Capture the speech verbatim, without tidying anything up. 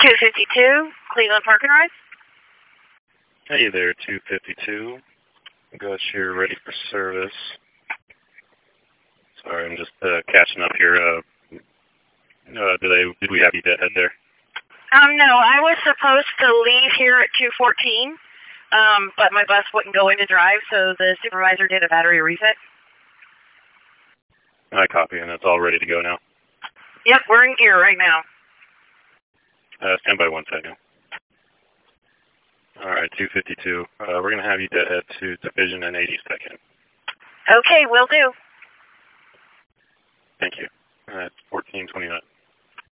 two fifty-two, Cleveland Park and Ride. Hey there, two fifty-two. Got you ready for service. Sorry, I'm just uh, catching up here. Uh, uh, did, I, did we have you deadhead there? Um, no, I was supposed to leave here at two fourteen, um, but my bus wouldn't go into drive, so the supervisor did a battery reset. I copy, and it's all ready to go now. Yep, we're in gear right now. Uh, stand by one second. All right, two fifty-two. Uh, we're going to have you deadhead to Division in eighty seconds. Okay, will do. Thank you. That's fourteen twenty-nine.